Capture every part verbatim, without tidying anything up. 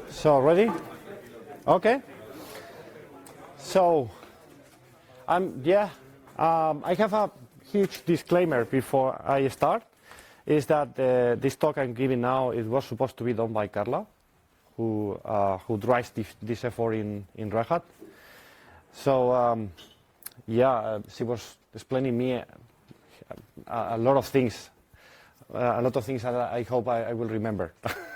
So ready? Okay. So, um, yeah, um, I have a huge disclaimer before I start. Is that uh, this talk I'm giving now, it was supposed to be done by Carla, who uh, who drives this, this effort in in Red Hat. So um, yeah, uh, she was explaining me a, a, a lot of things, uh, a lot of things that I hope I, I will remember.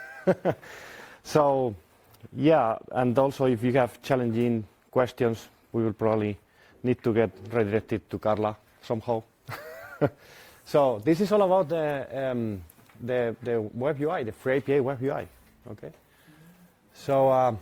So yeah, and also if you have challenging questions, we will probably need to get redirected to Carla somehow. So this is all about the um, the the web U I, the free A P I web U I. Okay. So um,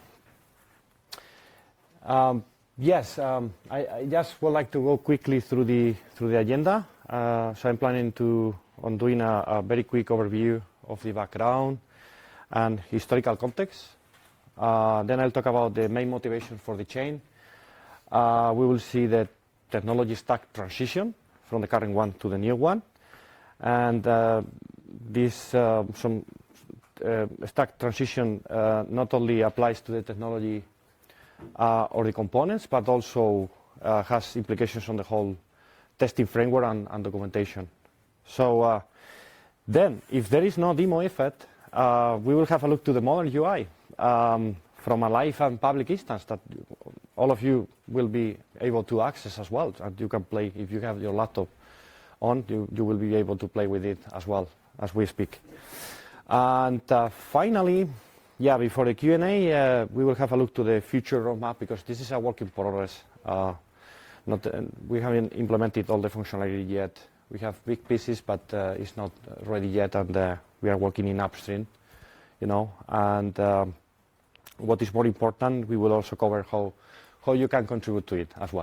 um, yes, um, I, I just would like to go quickly through the through the agenda. Uh, so I'm planning to on doing a, a very quick overview of the background and historical context. Uh, then I'll talk about the main motivation for the chain. Uh, we will see the technology stack transition from the current one to the new one. And uh, this uh, some uh, stack transition uh, not only applies to the technology uh, or the components, but also uh, has implications on the whole testing framework and, and documentation. So uh, then, if there is no demo effort, uh, we will have a look to the modern U I um, from a live and public instance that all of you will be able to access as well. And you can play if you have your laptop on, you, you will be able to play with it as well as we speak. And uh, finally, yeah, before the Q and A, uh, we will have a look to the future roadmap because this is a work in progress. Uh, not, uh, we haven't implemented all the functionality yet. We have big pieces, but uh, it's not ready yet, and uh, we are working in upstream, you know. And um, what is more important, we will also cover how how you can contribute to it as well.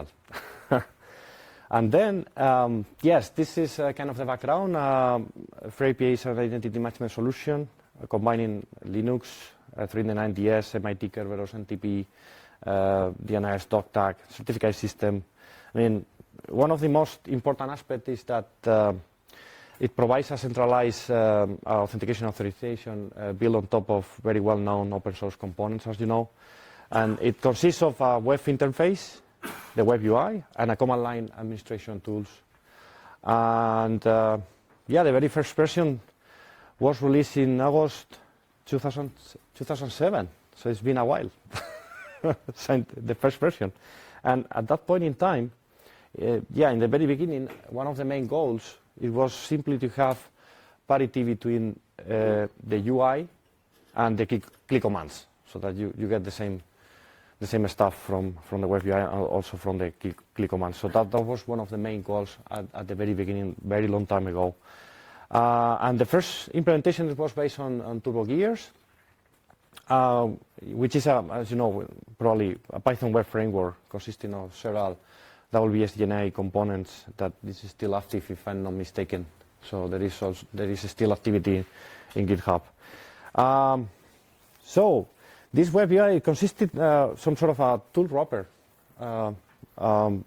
And then, um, yes, this is uh, kind of the background. Um, Free A P I is an identity management solution uh, combining Linux, uh, three ninety-nine D S, M I T Kerberos, N T P, uh, D N S, DocTag, certificate system. I mean, one of the most important aspects is that uh, it provides a centralized um, authentication authorization uh, built on top of very well-known open source components, as you know. And it consists of a web interface, the web U I, and a command line administration tools. And uh, yeah, the very first version was released in August two thousand, two thousand seven, so it's been a while since the first version. And at that point in time, uh, yeah, in the very beginning, one of the main goals, it was simply to have parity between uh, the U I and the click, click commands, so that you, you get the same the same stuff from, from the web U I and also from the click, click commands. So that, that was one of the main goals at, at the very beginning, very long time ago. Uh, and the first implementation was based on, on TurboGears, uh, which is, a, as you know, probably a Python web framework consisting of several W B S D N A components that this is still active, if I'm not mistaken. So there is, also, there is still activity in GitHub. Um, so, this web U I consisted uh, some sort of a tool wrapper uh, um,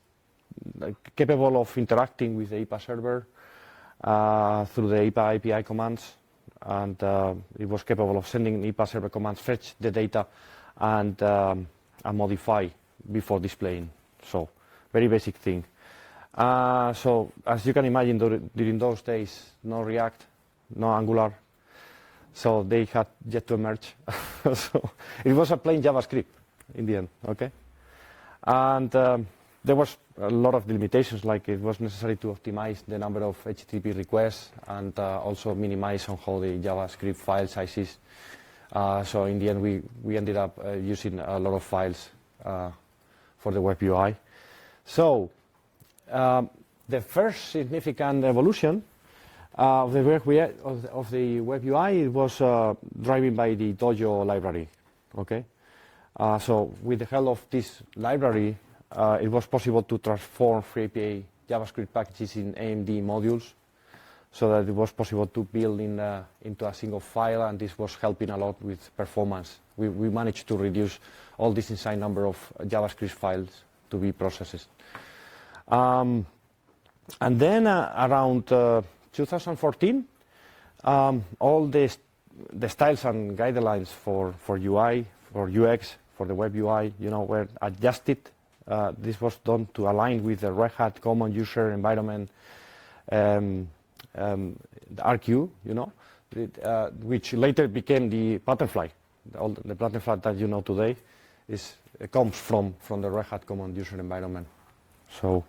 capable of interacting with the I P A server uh, through the I P A A P I commands, and uh, it was capable of sending I P A server commands, fetch the data, and, um, and modify before displaying. So, very basic thing. Uh, so, as you can imagine, during those days, no React, no Angular. So they had yet to emerge. So it was a plain JavaScript in the end, okay? And um, there was a lot of limitations, like it was necessary to optimize the number of H T T P requests and uh, also minimize somehow the JavaScript file sizes. Uh, so in the end, we, we ended up uh, using a lot of files uh, for the web U I. So um, the first significant evolution Uh, of, the web, of, the, of the web U I, it was uh, driven by the Dojo library. Okay, uh, so with the help of this library, uh, it was possible to transform free A P I JavaScript packages in A M D modules, so that it was possible to build in, uh, into a single file, and this was helping a lot with performance. We, we managed to reduce all this insane number of JavaScript files to be processed. Um, and then uh, around uh, two thousand fourteen, um, all the the styles and guidelines for, for U I, for U X, for the web U I, you know, were adjusted. Uh, this was done to align with the Red Hat Common User Environment, um, um, the R Q, you know, it, uh, which later became the Patternfly. The, all the Patternfly that you know today is it comes from from the Red Hat Common User Environment. So,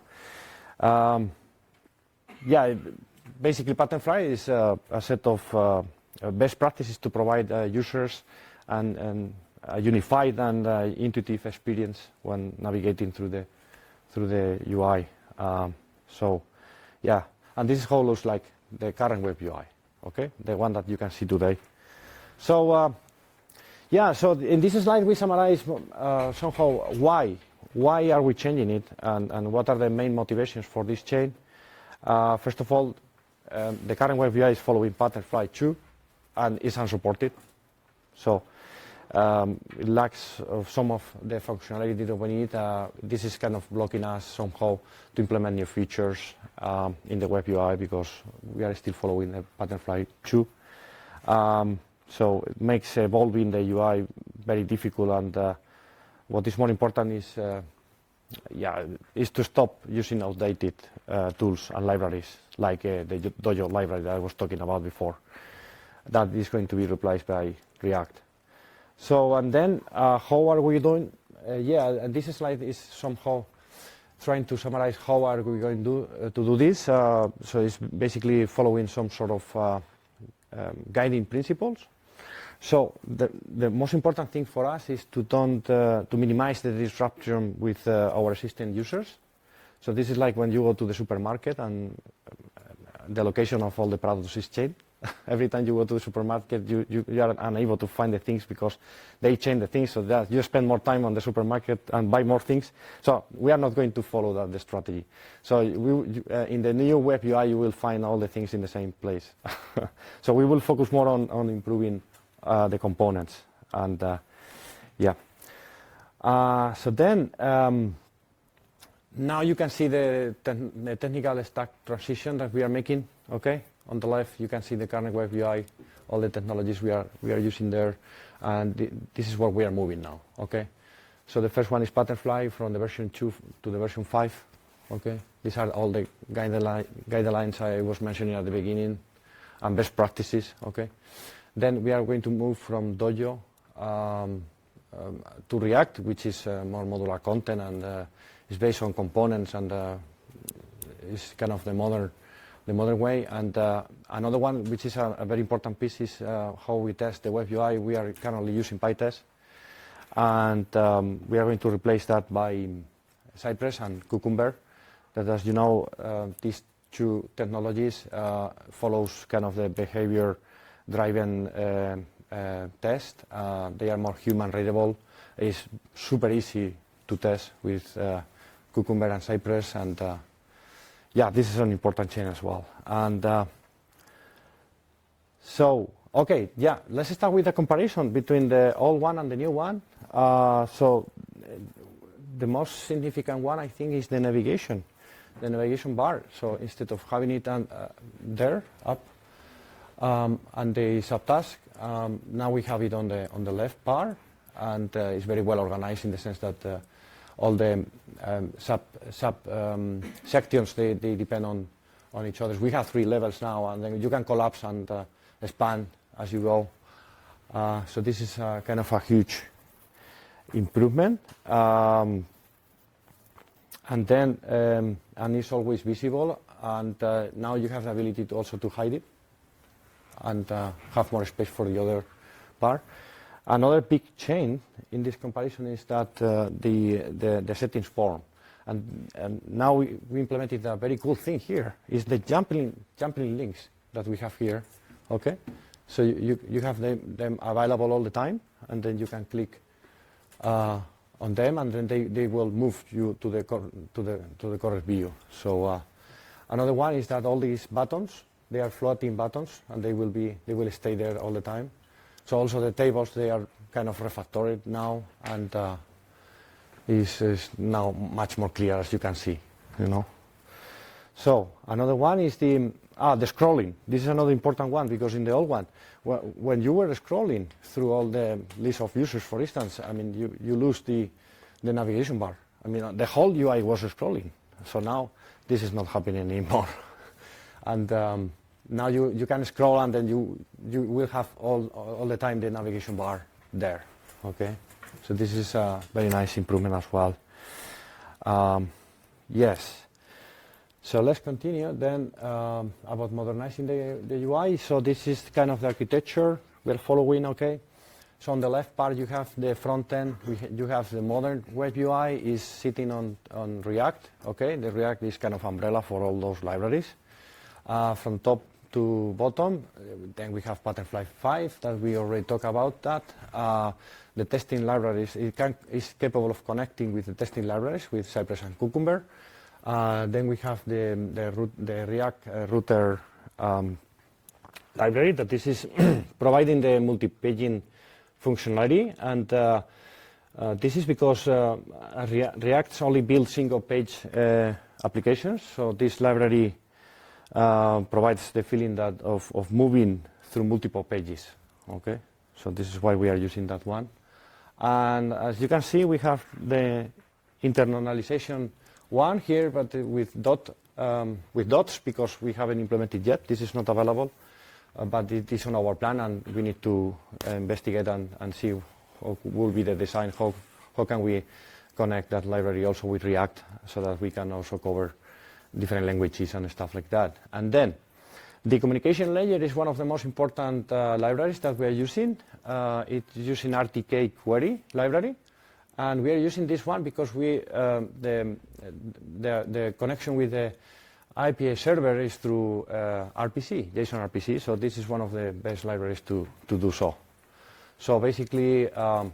um, yeah, basically Patternfly is uh, a set of uh, best practices to provide uh, users and, and a unified and uh, intuitive experience when navigating through the through the U I. Um, so, yeah, and this is how it looks like the current web U I. Okay, the one that you can see today. So, uh, yeah, so in this slide we summarize uh, somehow why why are we changing it and and what are the main motivations for this change. Uh, first of all, um, the current web U I is following Patternfly two and is unsupported. So. Um, it lacks of some of the functionality that we need. Uh, this is kind of blocking us somehow to implement new features um, in the web U I because we are still following the Patternfly two. Um, so it makes evolving the U I very difficult, and uh, what is more important is, uh, yeah, is to stop using outdated uh, tools and libraries like uh, the Dojo library that I was talking about before. That is going to be replaced by React. So, and then uh, how are we doing? Uh, yeah, and this slide is somehow trying to summarize how are we going to do, uh, to do this. Uh, so it's basically following some sort of uh, um, guiding principles. So the, the most important thing for us is to don't uh, to minimize the disruption with uh, our existing users. So this is like when you go to the supermarket and the location of all the products is changed. Every time you go to the supermarket, you, you, you are unable to find the things because they change the things, so that you spend more time on the supermarket and buy more things. So we are not going to follow that the strategy. So we, uh, in the new web U I, you will find all the things in the same place. So we will focus more on, on improving uh, the components. And uh, yeah. Uh, so then, um, now you can see the, te the technical stack transition that we are making, okay? On the left, you can see the current web U I, all the technologies we are we are using there, and th this is where we are moving now. Okay, so the first one is Patternfly from the version two to the version five. Okay, these are all the guideline, guidelines I was mentioning at the beginning, and best practices. Okay, then we are going to move from Dojo um, um, to React, which is uh, more modular content and uh, is based on components and uh, is kind of the modern. the modern way. And uh, another one, which is a, a very important piece, is uh, how we test the web U I. We are currently using PyTest, and um, we are going to replace that by Cypress and Cucumber. That, as you know, uh, these two technologies uh, follows kind of the behavior-driven uh, uh, test. Uh, they are more human-readable. It's super easy to test with uh, Cucumber and Cypress, and uh, yeah, this is an important change as well. And uh, so, okay, yeah, let's start with the comparison between the old one and the new one. Uh, so, the most significant one, I think, is the navigation, the navigation bar. So, instead of having it on, uh, there, up, um, and the subtask, um, now we have it on the on the left bar, and uh, it's very well organized in the sense that uh, all the um, sub, sub um, sections, they, they depend on, on each other. We have three levels now, and then you can collapse and uh, expand as you go. Uh, so this is uh, kind of a huge improvement. Um, and then, um, and it's always visible, and uh, now you have the ability to also to hide it and uh, have more space for the other bar. Another big change in this comparison is that uh, the, the the settings form, and, and now we, we implemented a very cool thing here. Is the jumping jumping links that we have here. Okay, so you you have them, them available all the time, and then you can click uh, on them, and then they, they will move you to the to the to the correct view. So uh, another one is that all these buttons, they are floating buttons, and they will be they will stay there all the time. So also the tables, they are kind of refactored now, and uh, is, is now much more clear, as you can see, you know. So another one is the Ah, the scrolling. This is another important one because in the old one, when you were scrolling through all the list of users, for instance, I mean, you, you lose the, the navigation bar. I mean, the whole U I was scrolling. So now this is not happening anymore. And um, now you, you can scroll and then you, you will have all, all the time the navigation bar there. Okay. So this is a very nice improvement as well. Um, yes. So let's continue then um, about modernizing the, the U I. So this is kind of the architecture we're following, okay? So on the left part you have the front end, we ha you have the modern web U I is sitting on, on React, okay? The React is kind of umbrella for all those libraries. Uh, from top to bottom, uh, then we have Butterfly five that we already talked about that. Uh, the testing libraries, it can, is capable of connecting with the testing libraries with Cypress and Cucumber. Uh, then we have the, the, root, the React uh, router um, library that this is providing the multi-paging functionality. And uh, uh, this is because uh, Rea React only builds single-page uh, applications. So this library uh, provides the feeling that of, of moving through multiple pages. Okay, so this is why we are using that one. And as you can see, we have the internalization one here, but with dot um, with dots because we haven't implemented yet. This is not available, uh, but it is on our plan, and we need to uh, investigate and, and see how will be the design. How how can we connect that library also with React so that we can also cover different languages and stuff like that. And then the communication layer is one of the most important uh, libraries that we are using. Uh, it's using R T K query library. And we are using this one because we, um, the, the, the connection with the I P A server is through uh, R P C, JSON R P C, so this is one of the best libraries to, to do so. So basically, um,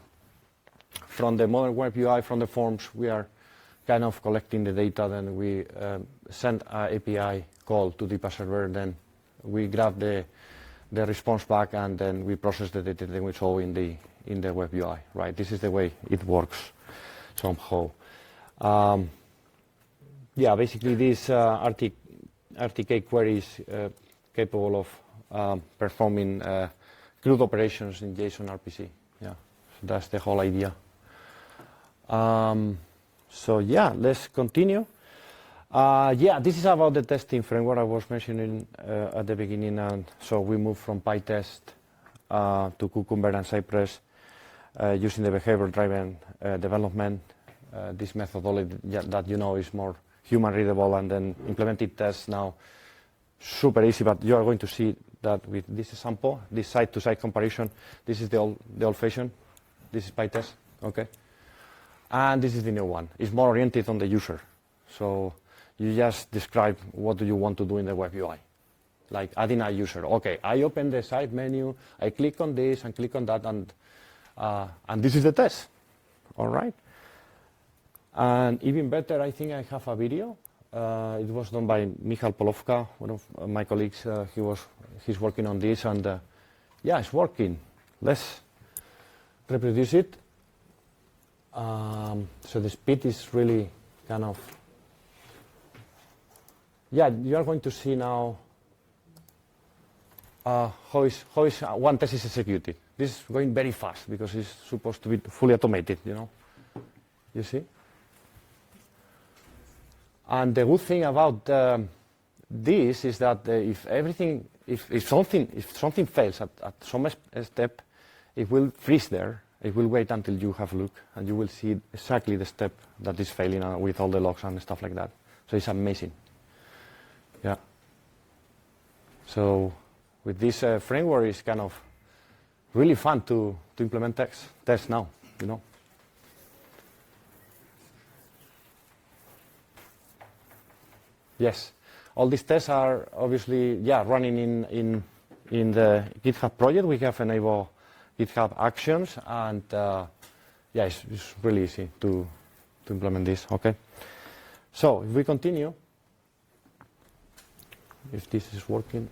from the modern web U I, from the forms, we are kind of collecting the data, then we um, send an A P I call to the server, then we grab the, the response back, and then we process the data that we saw in the in the web U I, right? This is the way it works somehow. Um, yeah, basically this uh, R T K query is uh, capable of um, performing uh, CRUD operations in JSON R P C. Yeah, so that's the whole idea. Um, so yeah, let's continue. Uh, yeah, this is about the testing framework I was mentioning uh, at the beginning. And so we moved from PyTest uh, to Cucumber and Cypress uh, using the behavior-driven uh, development. Uh, this methodology that you know is more human readable, and then implemented tests now super easy. But you are going to see that with this sample, this side-to-side comparison. This is the old, the old-fashioned. This is PyTest, okay. And this is the new one. It's more oriented on the user. So you just describe what do you want to do in the web U I, like adding a user. Okay, I open the side menu, I click on this and click on that, and uh, and this is the test. All right. And even better, I think I have a video. Uh, it was done by Michal Polovka, one of my colleagues. Uh, he was he's working on this, and uh, yeah, it's working. Let's reproduce it. Um, so the speed is really kind of. Yeah, you are going to see now uh, how is how is uh, one test is executed. This is going very fast because it's supposed to be fully automated. You know, you see. And the good thing about um, this is that uh, if everything, if, if something, if something fails at, at some step, it will freeze there. It will wait until you have a look, and you will see exactly the step that is failing uh, with all the logs and stuff like that. So it's amazing. Yeah. So with this uh, framework, it's kind of really fun to to implement tests tests now. You know. Yes, all these tests are obviously yeah running in in in the GitHub project. We have enabled GitHub Actions, and uh, yeah, it's, it's really easy to to implement this. Okay, so if we continue, if this is working.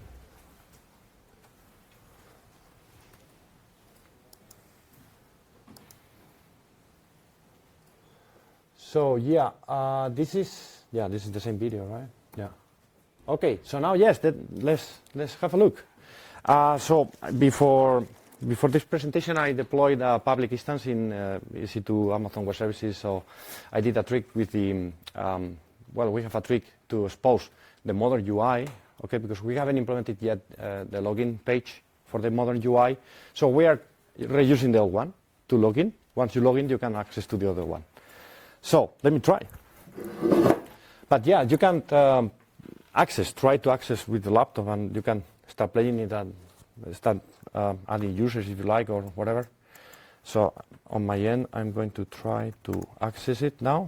So yeah, uh, this is yeah this is the same video, right? Yeah. Okay, so now yes, that, let's let's have a look. Uh, so before before this presentation, I deployed a public instance in uh, E C two Amazon Web Services. So I did a trick with the um, well, we have a trick to expose the modern U I. Okay, because we haven't implemented yet uh, the login page for the modern U I. So we are reusing the old one to log in. Once you log in, you can access to the other one. So let me try. But yeah, you can um, access, try to access with the laptop, and you can start playing it and start uh, adding users if you like or whatever. So on my end, I'm going to try to access it now.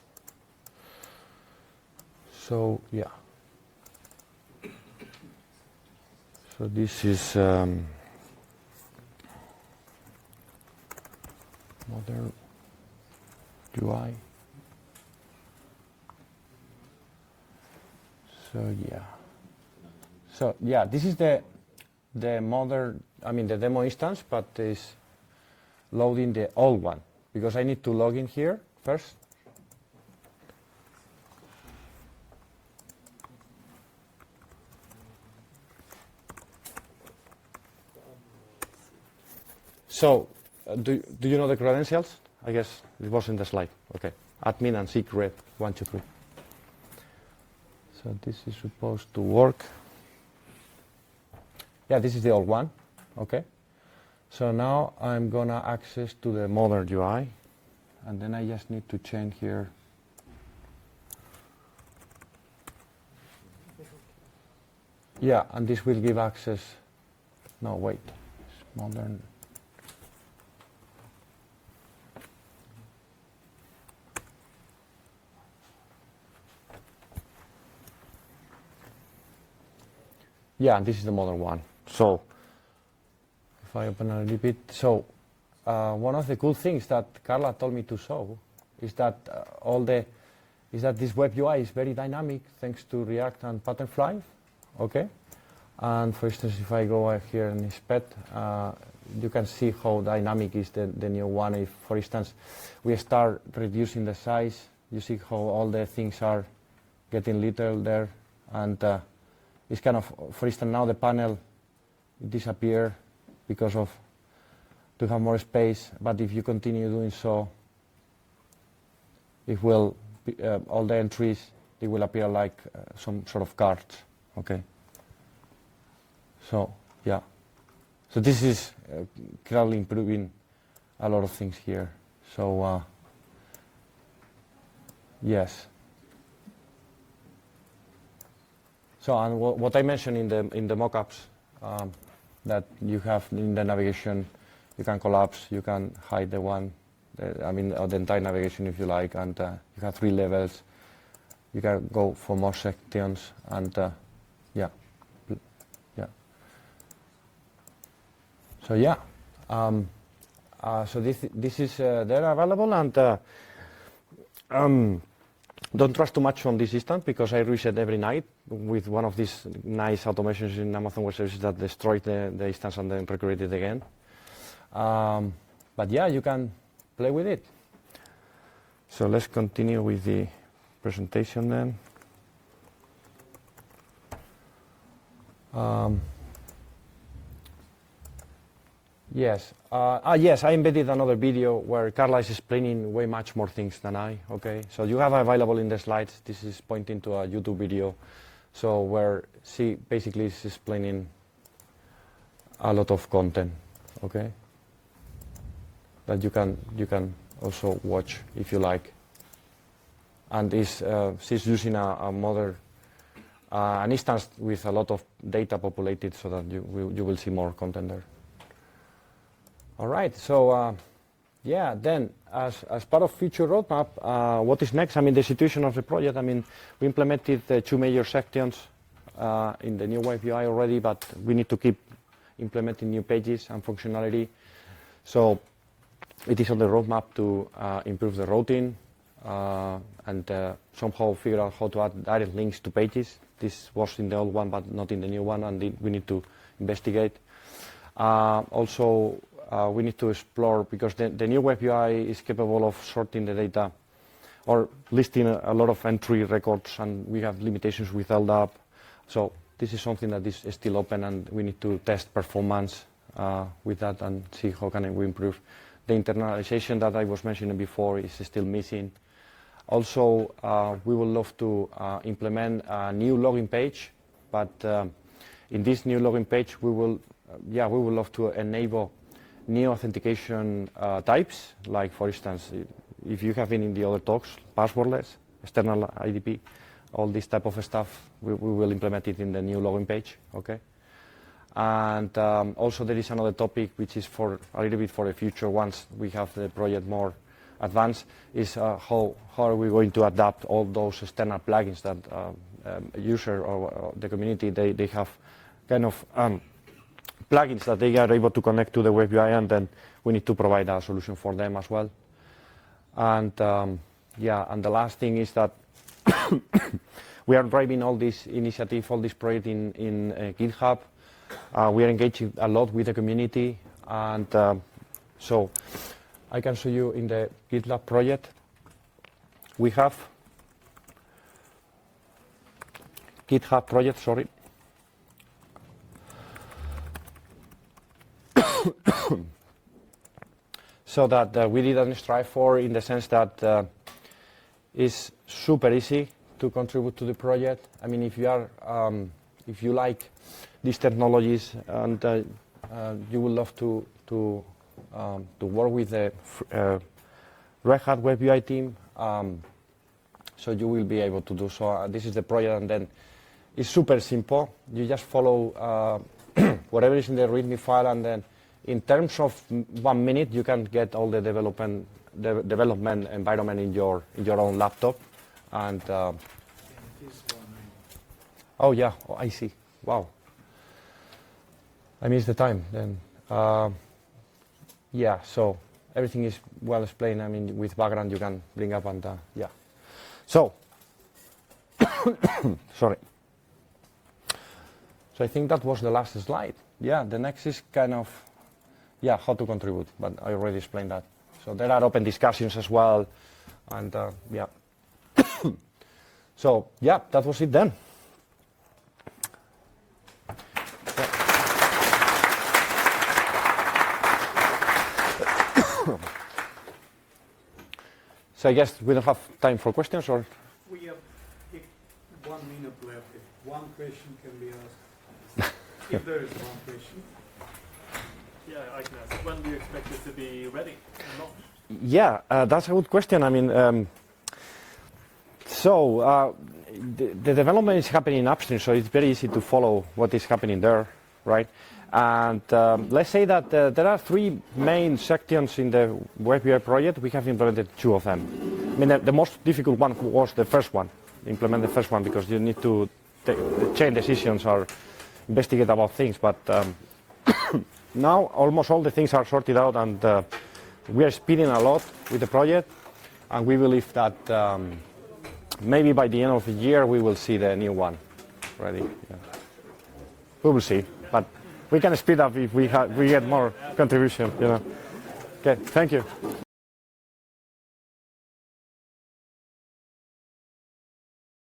So yeah. So this is um, modern U I. So yeah. So yeah, this is the the modern, I mean the demo instance, but is loading the old one because I need to log in here first. So uh, do do you know the credentials? I guess it was in the slide. Okay, admin and secret one two three. So this is supposed to work. Yeah, this is the old one. Okay. So now I'm gonna access to the modern U I, and then I just need to change here. Yeah, and this will give access. No, wait. It's modern. Yeah, and this is the modern one. So if I open a little bit, so uh, one of the cool things that Carla told me to show is that uh, all the is that this web U I is very dynamic thanks to React and Patternfly. Okay, and for instance, if I go here and inspect, uh, you can see how dynamic is the, the new one. If, for instance, we start reducing the size, you see how all the things are getting little there, and uh, it's kind of, for instance, now the panel disappear because of to have more space. But if you continue doing so, it will be, uh, all the entries they will appear like uh, some sort of cards. Okay. So yeah. So this is uh, clearly improving a lot of things here. So uh, yes. So and w what I mentioned in the in the mockups um, that you have in the navigation, you can collapse, you can hide the one, the, I mean uh, the entire navigation if you like, and uh, you have three levels. You can go for more sections, and uh, yeah, yeah. So yeah, um, uh, so this this is uh, there available, and uh, um, don't trust too much on this instance because I reset every night with one of these nice automations in Amazon Web Services that destroy the, the instance and then recreate it again. Um, but yeah, you can play with it. So let's continue with the presentation then. Um, yes, uh, ah, yes, I embedded another video where Carla is explaining way much more things than I, okay? So you have available in the slides, this is pointing to a YouTube video, so where she basically is explaining a lot of content, okay? That you can, you can also watch if you like. And is, uh, she's using a, a modern, uh, an instance with a lot of data populated so that you, you will see more content there. All right, so uh, yeah, then as, as part of future roadmap, uh, what is next? I mean, the situation of the project, I mean, we implemented the two major sections uh, in the new web U I already, but we need to keep implementing new pages and functionality. So it is on the roadmap to uh, improve the routing uh, and uh, somehow figure out how to add direct links to pages. This was in the old one, but not in the new one, and we need to investigate. Uh, also, uh, we need to explore, because the, the new web U I is capable of sorting the data or listing a, a lot of entry records, and we have limitations with L D A P. So this is something that is still open, and we need to test performance uh, with that and see how can we improve. The internalization that I was mentioning before is still missing. Also, uh, we would love to uh, implement a new login page, but um, in this new login page, we will, uh, yeah, we would love to enable new authentication uh, types, like for instance, if you have been in the other talks, passwordless, external I D P, all this type of stuff, we, we will implement it in the new login page, okay? And um, also there is another topic which is for a little bit for the future once we have the project more advanced, is uh, how, how are we going to adapt all those external plugins that uh, um, user or, or the community, they, they have kind of um, plugins that they are able to connect to the web U I, and then we need to provide a solution for them as well. And um, yeah, and the last thing is that we are driving all this initiative, all this project in, in uh, GitHub. Uh, we are engaging a lot with the community, and um, so I can show you in the GitLab project. We have GitHub project, sorry. So that uh, we didn't strive for, in the sense that uh, it's super easy to contribute to the project. I mean, if you are, um, if you like these technologies and uh, uh, you would love to to um, to work with the uh, Red Hat Web U I team, um, so you will be able to do so. Uh, this is the project, and then it's super simple. You just follow uh, whatever is in the README file, and then in terms of one minute, you can get all the development the development environment in your in your own laptop. And uh, oh yeah, oh, I see. Wow. I missed the time then. Uh, yeah, so everything is well explained. I mean, with background you can bring up, and uh, yeah. So, sorry. So I think that was the last slide. Yeah, the next is kind of, yeah, how to contribute, but I already explained that. So there are open discussions as well, and uh, yeah. So yeah, that was it then. So I guess we don't have time for questions, or? We have one minute left. If one question can be asked, if there is one question. Yeah, I can ask. When do you expect it to be ready and launched? Yeah, uh, that's a good question. I mean, um, so uh, the, the development is happening upstream, so it's very easy to follow what is happening there, right? And um, let's say that uh, there are three main sections in the Web U I project. We have implemented two of them. I mean, the, the most difficult one was the first one, implement the first one, because you need to take chain decisions or investigate about things. But um, now almost all the things are sorted out, and uh, we are speeding a lot with the project, and we believe that um, maybe by the end of the year we will see the new one ready. Yeah. We will see, but we can speed up if we, ha we get more contribution, you know. Okay, thank you.